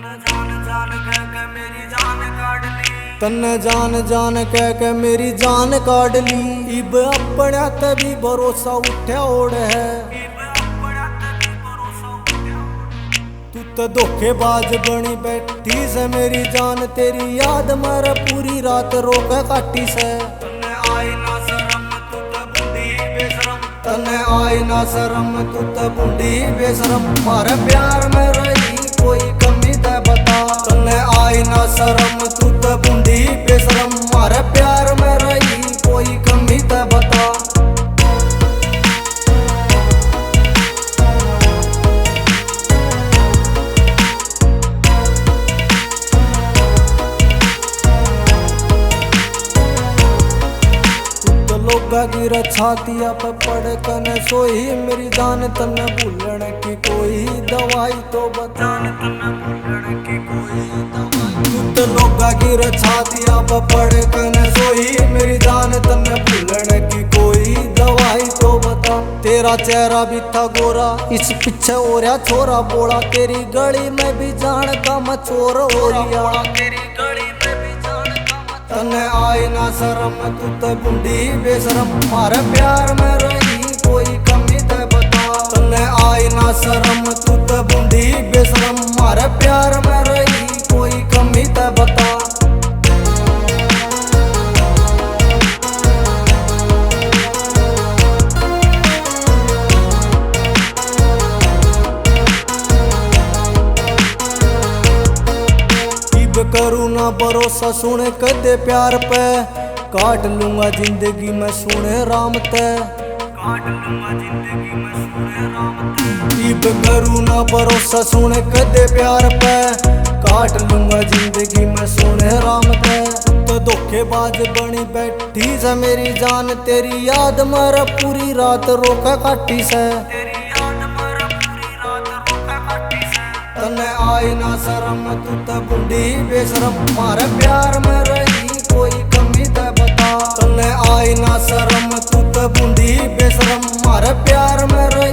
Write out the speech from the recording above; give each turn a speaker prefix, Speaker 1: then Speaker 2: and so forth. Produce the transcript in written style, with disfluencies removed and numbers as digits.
Speaker 1: तन्ने जान जान कह के मेरी जान काट ली। इब अपने तभी भरोसा उठ्या ओढ़ है। तू तो धोखेबाज बनी बैठी से मेरी जान, तेरी याद मारे पूरी रात रोक काटी से। तन्ने आई ना शरम तू तो बूढ़ी बेशरम, मारे प्यार में रही कोई कमी ते बता। तन्ने आई ना शरम तू तो बूढ़ी बेशरम, मारे प्यार में रही कोई कमी ते बता। लोगा की छातिया पे पड़ कन सोई मेरी जान, तन्ने भूलण की कोई दवाई तो बता। तो लोगा की छातिया पे पड़ कन सोई मेरी जान, तन्ने भूलण की कोई दवाई तो बता। तेरा चेहरा भी था गोरा, इस पीछे हो रहा छोरा बोला, तेरी गली में भी जान का मचोर हो रिया। तन्ने आई ना शरम तू तो बूढ़ी बेशरम, मारे प्यार में रही कोई कमी ते बता। तन्ने आई ना शरम तू तो बूढ़ी बेशरम, मारे प्यार में रही कोई कमी ते बता। करूँ ना भरोसा सुने कदे प्यार पे, काट लूंगा जिंदगी में सुने राम ते। इब करूँ ना भरोसा सुने कदे प्यार पे, काट लूंगा जिंदगी में सुने राम ते। तो धोखेबाज बनी बैठी से मेरी जान, तेरी याद मारे पूरी रात रोका काटी से। तन्ने आई ना शरम तू तो बूढ़ी बेशरम, मारे प्यार में रही कोई कमी ते बता। तन्ने आई ना शरम तू तो बूढ़ी बेशरम, मारे प्यार में रही